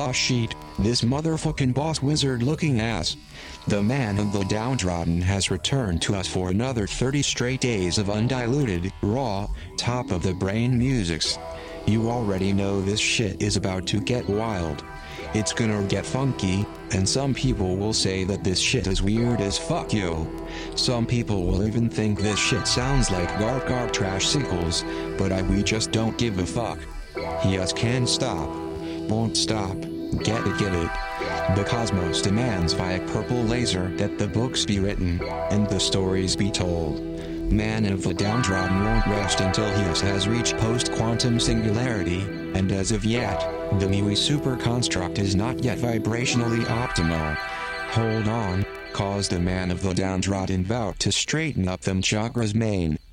Aw shit, this motherfucking boss wizard looking ass. The man of the downtrodden has returned to us for another 30 straight days of undiluted, raw, top of the brain musics. You already know this shit is about to get wild. It's gonna get funky, and some people will say that this shit is weird as fuck yo. Some people will even think this shit sounds like gark trash sequels, but we just don't give a fuck. Yes, can't stop. Won't stop. Get it. The cosmos demands via purple laser that the books be written, and the stories be told. Man of the downtrodden won't rest until he has reached post-quantum singularity, and as of yet, the MIUI superconstruct is not yet vibrationally optimal. Hold on, cause the man of the downtrodden bout to straighten up them chakras main.